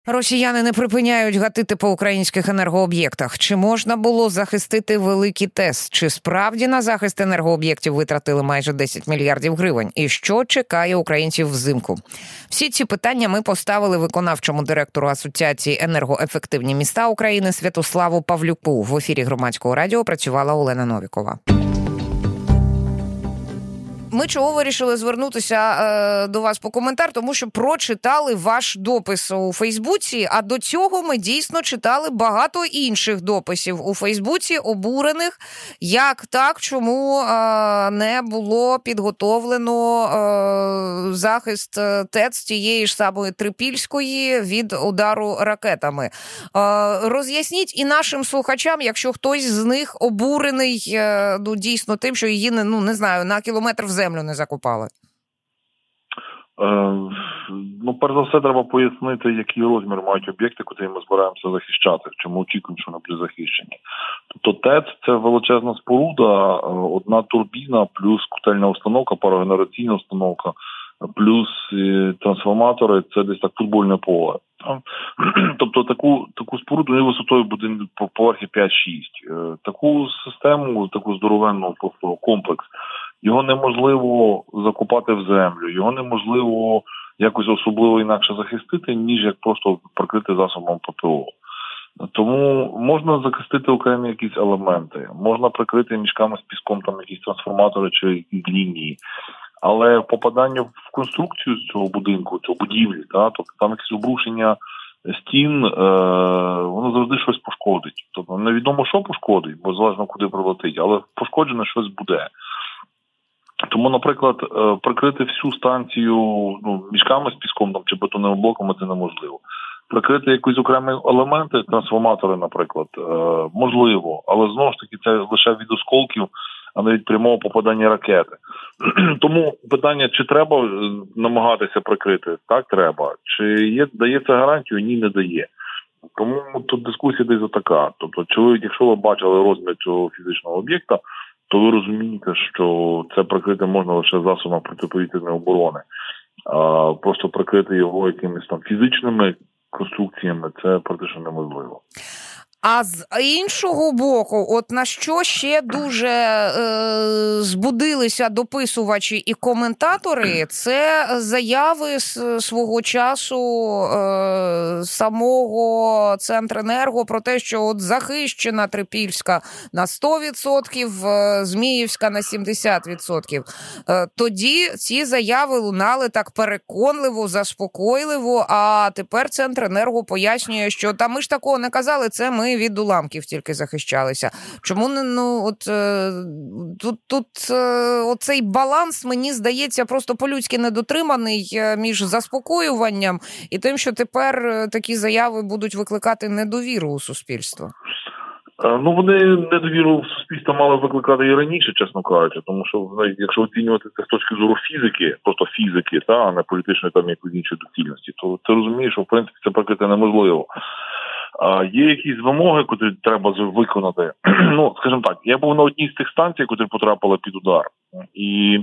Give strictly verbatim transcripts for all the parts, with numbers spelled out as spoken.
Росіяни не припиняють гатити по українських енергооб'єктах. Чи можна було захистити великий ТЕС? Чи справді на захист енергооб'єктів витратили майже десять мільярдів гривень? І що чекає українців взимку? Всі ці питання ми поставили виконавчому директору Асоціації енергоефективні міста України Святославу Павлюку. В ефірі Громадського радіо працювала Олена Новікова. Ми чого вирішили звернутися е, до вас по коментар, тому що прочитали ваш допис у Фейсбуці, а до цього ми дійсно читали багато інших дописів у Фейсбуці, обурених, як так, чому е, не було підготовлено е, захист ТЕЦ тієї ж самої Трипільської від удару ракетами. Е, роз'ясніть і нашим слухачам, якщо хтось з них обурений, е, ну, дійсно тим, що її, ну, не знаю, на кілометр в землю не закопали. Е, ну, перш за все, треба пояснити, який розмір мають об'єкти, куди ми збираємося захищати, чому очікуємо, що вони будуть захищені. Тобто ТЕЦ – це величезна споруда, одна турбіна, плюс котельна установка, парогенераційна установка, плюс трансформатори – це десь так футбольне поле. Тобто таку, таку споруду не висотою буде по поверхі п'ять-шість. Таку систему, таку здоровенну просто комплекс, його неможливо закопати в землю, його неможливо якось особливо інакше захистити, ніж як просто прикрити засобом ППО. Тому можна захистити окремі якісь елементи, можна прикрити мішками з піском там якісь трансформатори чи якісь лінії. Але попадання в конструкцію цього будинку, цього будівлі, та, тобто там якесь обрушення стін, е, воно завжди щось пошкодить. Тобто невідомо, що пошкодить, бо залежно куди прилетить, але пошкоджено щось буде. Тому, наприклад, прикрити всю станцію ну, мішками з піском там, чи бетонними блоками це неможливо. Прикрити якісь окремі елементи, трансформатори, наприклад, можливо, але знову ж таки це лише від осколків, а не від прямого попадання ракети. Тому питання, чи треба намагатися прикрити? Так, треба. Чи є, дає це гарантію? Ні, не дає. Тому тут дискусія десь така. Тобто, чи ви, якщо ви бачили розмір цього фізичного об'єкта, то ви розумієте, що це прикрити можна лише засобами протиповітряної оборони. А просто прикрити його якимись там фізичними конструкціями – це практично неможливо. А з іншого боку, от на що ще дуже е, збудилися дописувачі і коментатори, це заяви з свого часу е, самого Центренерго про те, що от захищена Трипільська на сто відсотків, Зміївська на сімдесят відсотків. Е, тоді ці заяви лунали так переконливо, заспокійливо, а тепер Центренерго пояснює, що та ми ж такого не казали, це ми від уламків тільки захищалися. Чому не, ну, от е, тут, тут е, оцей баланс, мені здається, просто по-людськи недотриманий між заспокоюванням і тим, що тепер такі заяви будуть викликати недовіру у суспільства? Ну, вони недовіру в суспільство мали викликати і раніше, чесно кажучи, тому що, якщо оцінювати це з точки зору фізики, просто фізики, та, а не політичної там якоїсь іншої доцільності, то ти розумієш, що в принципі це прикрити неможливо. А є якісь вимоги, які треба виконати. Ну, скажімо так, я був на одній з тих станцій, які потрапили під удар, і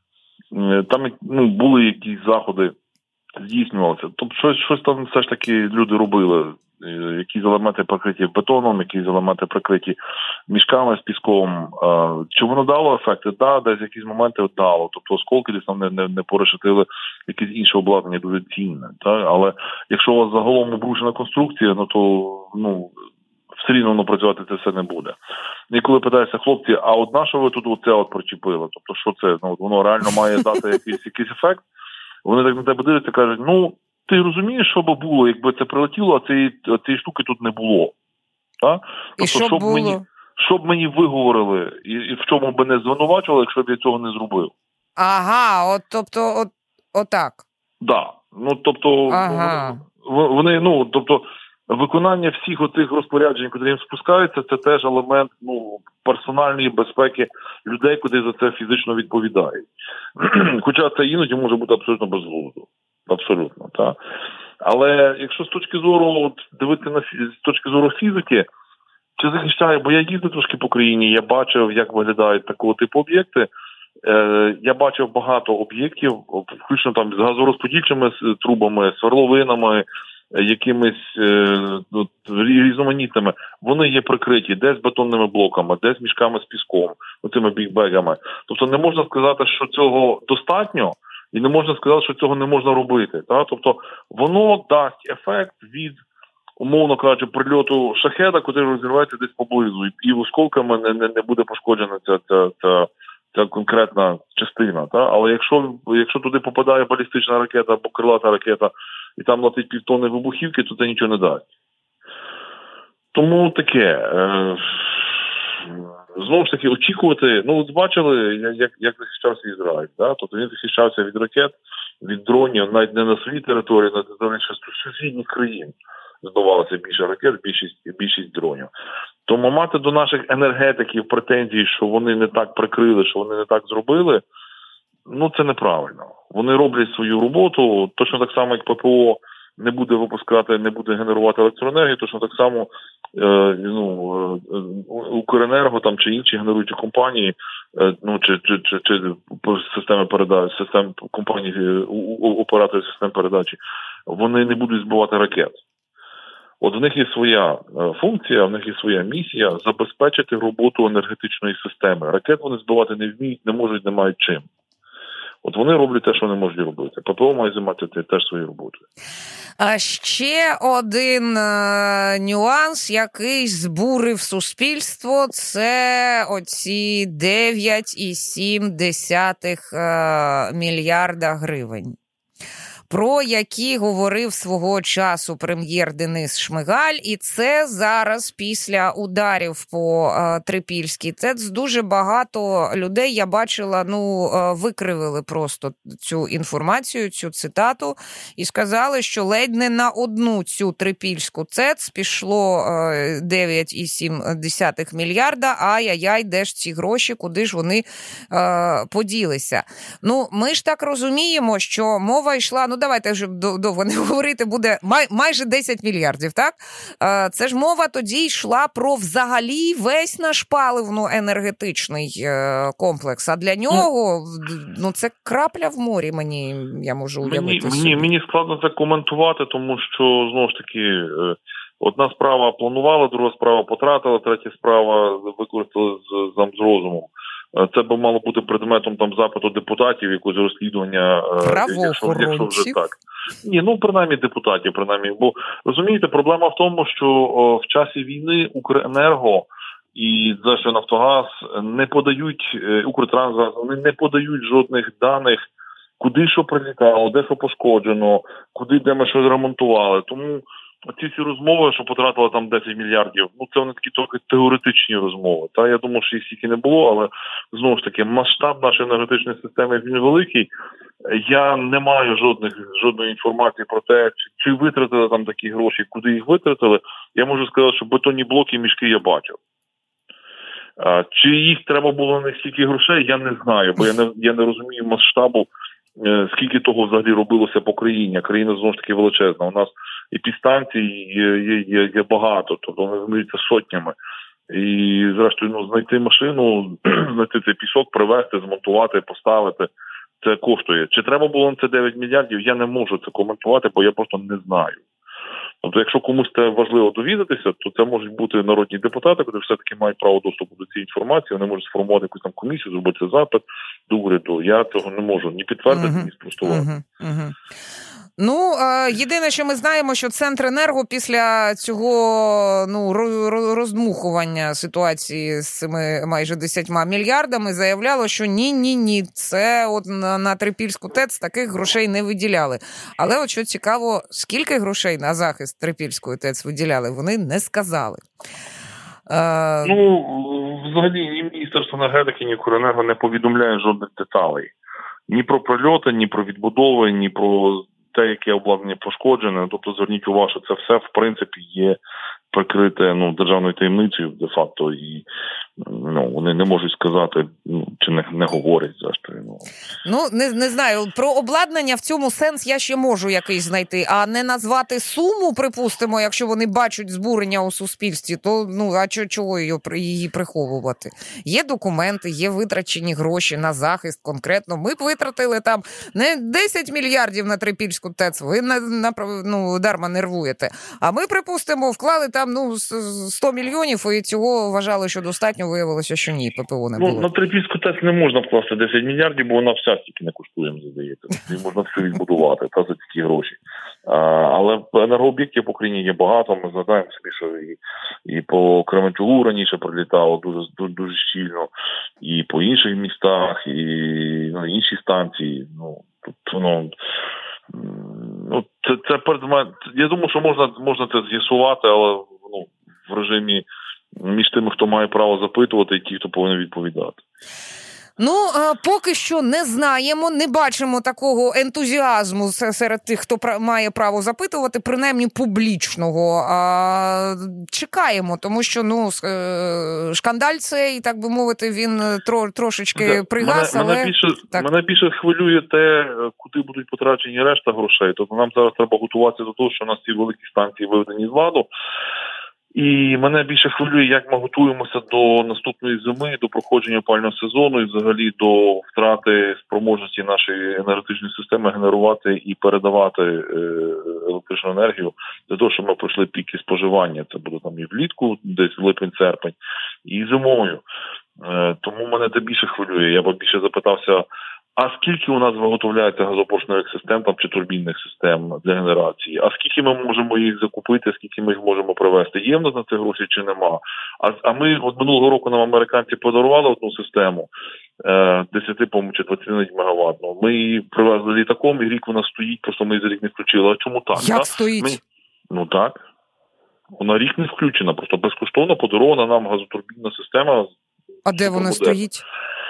там ну, були якісь заходи, здійснювалися. Тобто щось, щось там все ж таки люди робили. Якісь елементи прикриті бетоном, якісь елементи прикриті мішками з піском. Чи воно дало ефекти? Так, да, десь якісь моменти дало. Тобто осколки десь там не, не, не порешетили якесь інше обладнання дуже цінне. Так? Але якщо у вас загалом обрушена конструкція, ну то ну, все рівно воно працювати це все не буде. І коли питаєшся, хлопці, а от на що ви тут оце от причепили? Тобто що це? Ну, воно реально має дати якийсь, якийсь ефект? Вони так на тебе дивляться і кажуть, ну, ти розумієш, що би було, якби це прилетіло, а цієї, цієї штуки тут не було. Так? Тобто, і що щоб було? Мені, щоб мені виговорили, і, і в чому би не звинувачували, якщо б я цього не зробив. Ага, от, тобто, от, отак. Так. Да. Ну, тобто, ага. вони, ну, тобто, виконання всіх оцих розпоряджень, які їм спускаються, це теж елемент, ну, персональної безпеки людей, куди за це фізично відповідають. Хоча це іноді може бути абсолютно безглуздо. Абсолютно, так. Але якщо з точки зору, от, дивитися на з точки зору фізики, чи захищає, бо я їздив трошки по країні, я бачив, як виглядають такого типу об'єкти. Е, я бачив багато об'єктів, включно там з газорозподільчими трубами, сверловинами, якимись е, от, різноманітними, вони є прикриті десь бетонними блоками, десь мішками з піском, оцими бігбегами. Тобто не можна сказати, що цього достатньо, і не можна сказати, що цього не можна робити. Та? Тобто воно дасть ефект від, умовно кажучи, прильоту шахеда, який розірветься десь поблизу, і, і осколками не, не, не буде пошкоджена ця, ця, ця, ця конкретна частина. Та? Але якщо, якщо туди попадає балістична ракета або крилата ракета, і там летить півтонни вибухівки, то це нічого не дасть. Тому таке. Е, знову ж таки, очікувати, ну, от бачили, як, як захищався Ізраїль. Да? Тобто він захищався від ракет, від дронів, навіть не на своїй території, на території сусідніх країн збивалося більше ракет, більшість, більшість дронів. Тому мати до наших енергетиків претензії, що вони не так прикрили, що вони не так зробили, ну, це неправильно. Вони роблять свою роботу, точно так само, як ППО не буде випускати, не буде генерувати електроенергію, точно так само е, ну, е, Укренерго там, чи інші генеруючі компанії, е, ну, чи, чи, чи, чи системи передачі, систем компанії, оператори систем передачі, вони не будуть збивати ракет. От в них є своя функція, в них є своя місія забезпечити роботу енергетичної системи. Ракет вони збивати не вміють, не можуть, не мають чим. От вони роблять те, що вони можуть робити. ППО має займатися теж своєю роботою. А ще один е, нюанс, який збурив суспільство, це оці дев'ять цілих сім десятих е, мільярда гривень, про які говорив свого часу прем'єр Денис Шмигаль, і це зараз після ударів по е, Трипільській ТЕЦ дуже багато людей, я бачила, ну, е, викривили просто цю інформацію, цю цитату, і сказали, що ледь не на одну цю Трипільську ТЕЦ пішло е, дев'ять цілих сім десятих мільярда, ай-яй-яй, де ж ці гроші, куди ж вони е, поділися. Ну, ми ж так розуміємо, що мова йшла, ну, давайте вже довго не говорити, буде май, майже десять мільярдів, так? Це ж мова тоді йшла про взагалі весь наш паливно-енергетичний комплекс, а для нього, ну, це крапля в морі, мені, я можу уявити мені, мені, мені складно це коментувати, тому що, знову ж таки, одна справа планувала, друга справа потратила, третя справа використали з, з, з розумом. Це би мало бути предметом там запиту депутатів, якогось розслідування, якщо, якщо вже так. Ні, ну принаймні депутатів, принаймні. Бо розумієте, проблема в тому, що о, в часі війни Укренерго і зрештою Нафтогаз не подають, Укртрансгаз, вони не подають жодних даних, куди що прилітало, де що пошкоджено, куди де ми щось ремонтували. Тому ці всі розмови, що потратили там десять мільярдів, ну це вони такі трохи теоретичні розмови. Та я думаю, що їх стільки не було, але знову ж таки масштаб нашої енергетичної системи він великий. Я не маю жодних жодної інформації про те, чи, чи витратили там такі гроші, куди їх витратили. Я можу сказати, що бетонні блоки і мішки я бачив. А, чи їх треба було на стільки грошей, я не знаю, бо я не я не розумію масштабу, скільки того взагалі робилося по країні. Країна знову ж таки величезна. У нас і підстанцій є, є, є, є багато, тобто вони змінюються сотнями. І, зрештою, ну, знайти машину, знайти цей пісок, привезти, змонтувати, поставити, це коштує. Чи треба було на це дев'ять мільярдів, я не можу це коментувати, бо я просто не знаю. Тобто, якщо комусь це важливо довідатися, то це можуть бути народні депутати, які все-таки мають право доступу до цієї інформації, вони можуть сформувати якусь там комісію, зробити запит до уряду. Я цього не можу ні підтвердити, uh-huh. ні спростувати. Uh-huh. Uh-huh. Ну, єдине, що ми знаємо, що Центренерго після цього, ну, роздмухування ситуації з цими майже десятьма мільярдами заявляло, що ні-ні-ні, це от на, на Трипільську ТЕЦ таких грошей не виділяли. Але от що цікаво, скільки грошей на захист Трипільської ТЕЦ виділяли, вони не сказали. А... Ну, взагалі, ні Міністерство енергетики, ні Укренерго не повідомляє жодних деталей. Ні про прильоти, ні про відбудови, ні про те, яке обладнання пошкоджене. Тобто, зверніть увагу, що це все, в принципі, є прикрите, ну, державною таємницею, де-факто. І ну, вони не можуть сказати, ну, чи не, не говорять, зрештою. Ну, ну не, не знаю, про обладнання в цьому сенс я ще можу якийсь знайти, а не назвати суму, припустимо, якщо вони бачать збурення у суспільстві, то, ну, а чого її, її приховувати? Є документи, є витрачені гроші на захист конкретно. Ми б витратили там не десять мільярдів на Трипільську ТЕЦ, ви на, на, ну, дарма нервуєте. А ми, припустимо, вклали там, ну, сто мільйонів і цього вважали, що достатньо, виявилося, що ні, ППО не було. Ну, на Трипільську ТЕЦ не можна вкласти десять мільярдів, бо вона вся стільки не коштує, мені здається. Її можна все відбудувати, та за такі гроші. А, але енергооб'єктів по країні є багато, ми згадаємо собі, що і, і по Кременчугу раніше прилітало дуже, дуже, дуже щільно, і по інших містах, і на інші станції. Ну, тут, ну, ну це, це перед мене, я думаю, що можна, можна це з'ясувати, але ну, в режимі між тими, хто має право запитувати, і ті, хто повинен відповідати. Ну, поки що не знаємо, не бачимо такого ентузіазму серед тих, хто має право запитувати, принаймні публічного. А, чекаємо, тому що, ну, шкандаль цей, так би мовити, він тро, трошечки пригас, мене, але... Мене більше, мене більше хвилює те, куди будуть потрачені решта грошей. Тобто нам зараз треба готуватися до того, що у нас ці великі станції виведені з ладу. І мене більше хвилює, як ми готуємося до наступної зими, до проходження опалювального сезону і взагалі до втрати спроможності нашої енергетичної системи генерувати і передавати електричну енергію для того, щоб ми пройшли піки споживання. Це буде там і влітку, десь липень-серпень, і зимою. Тому мене це більше хвилює. Я б більше запитався, а скільки у нас виготовляється газопоршневих систем там, чи турбінних систем для генерації? А скільки ми можемо їх закупити, скільки ми їх можемо привезти? Є в нас на це гроші чи нема? А, а ми от минулого року нам американці подарували одну систему е, десять, по-моєму, чи двадцять мегаваттну. Ми її привезли літаком, і рік вона стоїть, просто ми за рік не включили. А чому так? Як так? стоїть? Ми... Ну так. Вона рік не включена, просто безкоштовно подарована нам газотурбінна система. А де вона стоїть?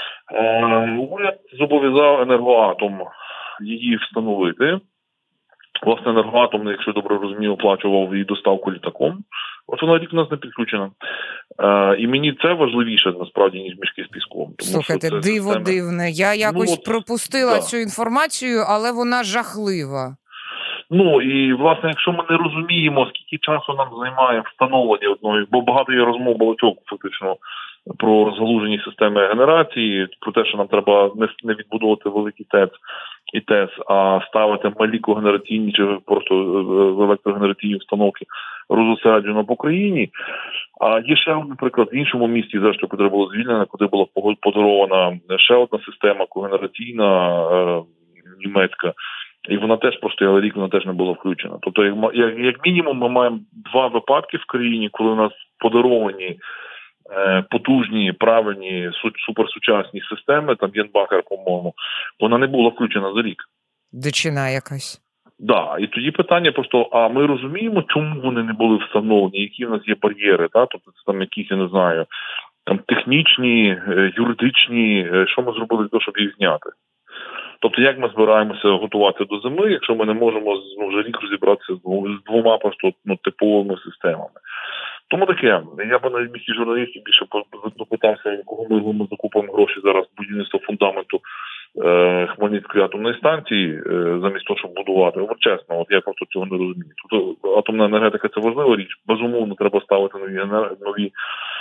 Уряд зобов'язав Енергоатом її встановити. Власне, Енергоатом, якщо добре розумію, оплачував її доставку літаком. От вона рік у нас не підключена. Е, і мені це важливіше, насправді, ніж мішки з піском. Тому Слухайте, диво системи... дивне. Я якось ну, от, пропустила да. цю інформацію, але вона жахлива. Ну, і, власне, якщо ми не розуміємо, скільки часу нам займає встановлення одної, бо багато є розмов балачок, фактично, про розгалужені системи генерації, про те, що нам треба не відбудовувати великі ТЕЦ і ТЕС, а ставити малі когенераційні чи просто електрогенераційні установки розосереджено по країні. А є ще, наприклад, в іншому місті, зрештою, яке було звільнено, куди була подарована ще одна система когенераційна е, німецька, і вона теж простояла рік, вона теж не була включена. Тобто, як, як мінімум, ми маємо два випадки в країні, коли у нас подаровані потужні, правильні, суперсучасні системи, там Єнбахер, по-моєму, вона не була включена за рік. Дичина якась. Так, да, і тоді питання просто, а ми розуміємо, чому вони не були встановлені, які в нас є бар'єри, та? Тобто це там якісь, я не знаю, там технічні, юридичні, що ми зробили для того, щоб їх зняти. Тобто, як ми збираємося готувати до зими, якщо ми не можемо ну, вже рік розібратися з двома просто ну, типовими системами. Тому таке, я б на місці журналістів більше допитався, кого ми, ми закупимо гроші зараз будівництво фундаменту е, Хмельницької атомної станції, е, замість того, щоб будувати. От чесно, от я просто цього не розумію. Тобто атомна енергетика – це важлива річ. Безумовно, треба ставити нові, нові,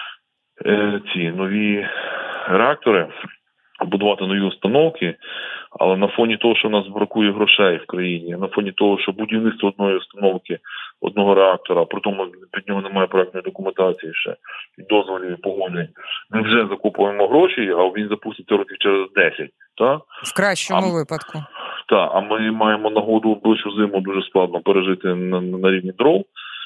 е, ці, нові реактори, будувати нові установки, але на фоні того, що в нас бракує грошей в країні, на фоні того, що будівництво одної установки, одного реактора, при тому під нього немає проектної документації ще, і дозволів, і погоджень, ми вже закупуємо гроші, а він запуститься років через десять. Так? В кращому а, випадку. Так, а ми маємо нагоду ближчу зиму дуже складно пережити на, на рівні дров.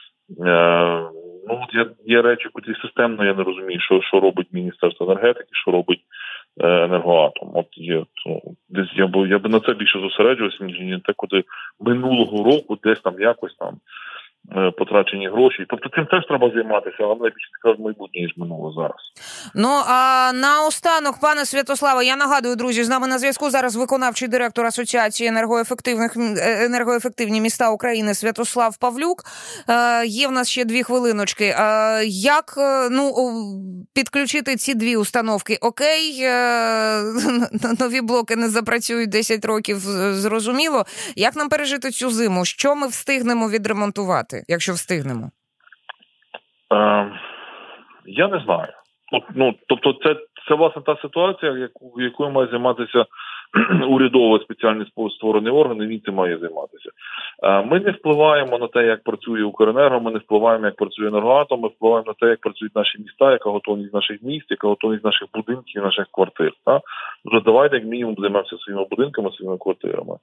Е, ну, от є, є речі, котрі системно, я не розумію, що, що робить Міністерство енергетики, що робить Енергоатом. От є, ну, десь я би я би на це більше зосереджувався, ніж не те, куди минулого року десь там якось там потрачені гроші. Тобто цим теж треба займатися, але найбільше цікаво майбутнє, ніж минуло зараз. Ну, а наостанок, пане Святославе, я нагадую, друзі, з нами на зв'язку зараз виконавчий директор Асоціації енергоефективних енергоефективні міста України Святослав Павлюк. Е, є в нас ще дві хвилиночки. Е, як, ну, підключити ці дві установки? Окей, е, нові блоки не запрацюють десять років, зрозуміло. Як нам пережити цю зиму? Що ми встигнемо відремонтувати, якщо встигнемо? Е, я не знаю. Ну, тобто це, це власне та ситуація, яку, якою має займатися урядовий спеціальний створений орган, і він цим має займатися. Ми не впливаємо на те, як працює Укренерго, ми не впливаємо, як працює Енергоатом, ми впливаємо на те, як працюють наші міста, яка готовність наших міст, яка готовність наших будинків, наших квартир. Так? Тобто давайте, як мінімум, займемося своїми будинками, своїми квартирами.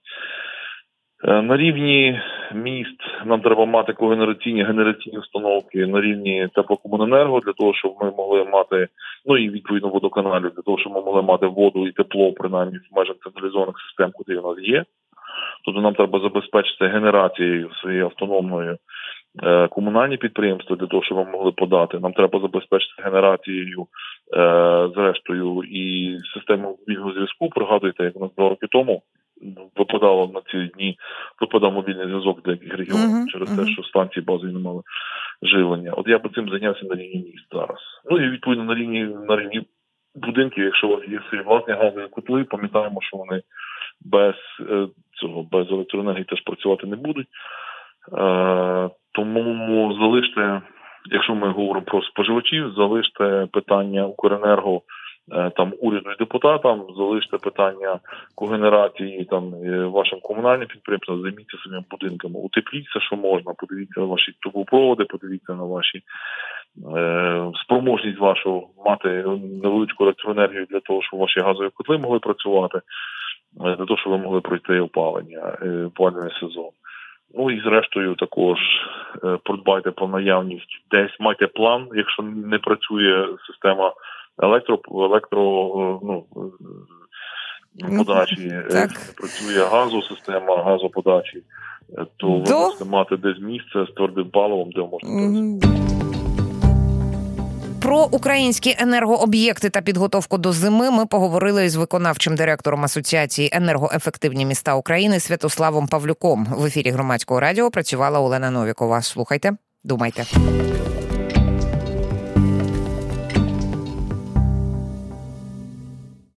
На рівні міст нам треба мати когенераційні генераційні установки на рівні теплокомуненерго, для того, щоб ми могли мати, ну і відповідно водоканалів, для того, щоб ми могли мати воду і тепло, принаймні, в межах централізованих систем, куди у нас є. Тобто нам треба забезпечити генерацією своєю автономною е, комунальні підприємства, для того, щоб ми могли подати. Нам треба забезпечити генерацією, е, зрештою, і систему мобільного зв'язку. Пригадуєте, як у нас два роки тому випадало на ці дні, випадав мобільний зв'язок в деяких регіонах uh-huh, через uh-huh. те, що станції базові не мали живлення. От я би цим зайнявся на рівні міст зараз. Ну і відповідно на рівні, на рівні будинків, якщо у вас є свої власні газові котли, пам'ятаємо, що вони без цього, без електроенергії теж працювати не будуть. Е, тому залиште, якщо ми говоримо про споживачів, залиште питання Укренерго там уряду і депутатам, залиште питання когенерації там вашим комунальним підприємствам, займіться своїми будинками, утепліться, що можна, подивіться на ваші трубопроводи, подивіться на ваші е, спроможність вашу мати невеличку електроенергію для того, щоб ваші газові котли могли працювати, для того, щоб ви могли пройти опалення, е, опалювальний сезон. Ну і зрештою також е, подбайте про наявність десь, майте план, якщо не працює система Електро, електро ну, подачі, так. працює газосистема газоподачі, то До... ви можете мати десь місце з твердим паливом, де можна mm-hmm. Про українські енергооб'єкти та підготовку до зими ми поговорили із виконавчим директором Асоціації енергоефективні міста України Святославом Павлюком. В ефірі Громадського радіо працювала Олена Новікова. Слухайте, думайте.